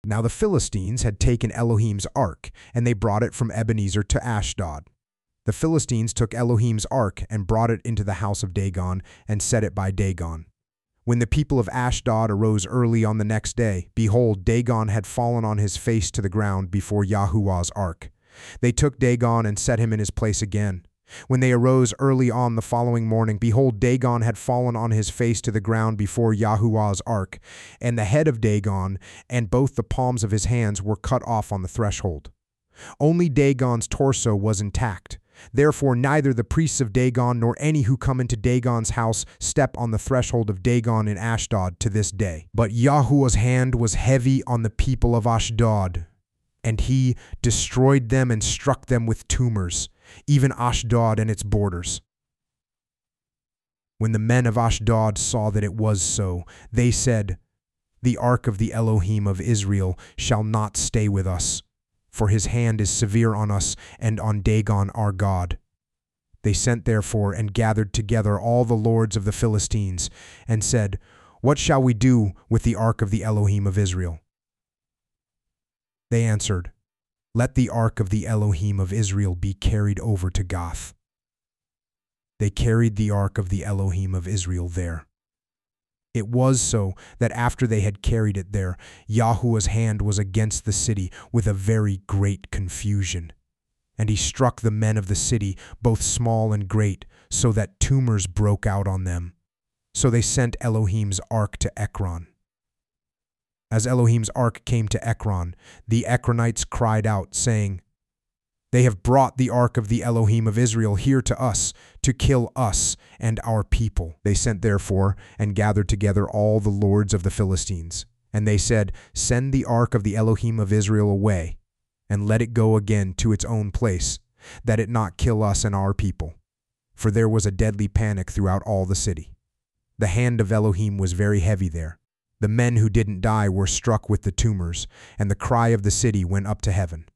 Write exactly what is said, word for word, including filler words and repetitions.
Now the Philistines had taken Elohim's ark, and they brought it from Ebenezer to Ashdod. The Philistines took Elohim's ark and brought it into the house of Dagon and set it by Dagon. When the people of Ashdod arose early on the next day, behold, Dagon had fallen on his face to the ground before Yahuwah's ark. They took Dagon and set him in his place again. When they arose early on the following morning, behold, Dagon had fallen on his face to the ground before Yahuwah's ark, and the head of Dagon and both the palms of his hands were cut off on the threshold. Only Dagon's torso was intact. Therefore neither the priests of Dagon nor any who come into Dagon's house step on the threshold of Dagon in Ashdod to this day. But Yahuwah's hand was heavy on the people of Ashdod, and he destroyed them and struck them with tumors, even Ashdod and its borders. When the men of Ashdod saw that it was so, they said, "The ark of the Elohim of Israel shall not stay with us, for his hand is severe on us and on Dagon our God." They sent therefore and gathered together all the lords of the Philistines, and said, "What shall we do with the ark of the Elohim of Israel?" They answered, "Let the ark of the Elohim of Israel be carried over to Gath." They carried the ark of the Elohim of Israel there. It was so that after they had carried it there, Yahuwah's hand was against the city with a very great confusion. And he struck the men of the city, both small and great, so that tumors broke out on them. So they sent Elohim's ark to Ekron. As Elohim's ark came to Ekron, the Ekronites cried out, saying, "They have brought the ark of the Elohim of Israel here to us, to kill us and our people." They sent therefore and gathered together all the lords of the Philistines. And they said, "Send the ark of the Elohim of Israel away, and let it go again to its own place, that it not kill us and our people." For there was a deadly panic throughout all the city. The hand of Elohim was very heavy there. The men who didn't die were struck with the tumors, and the cry of the city went up to heaven.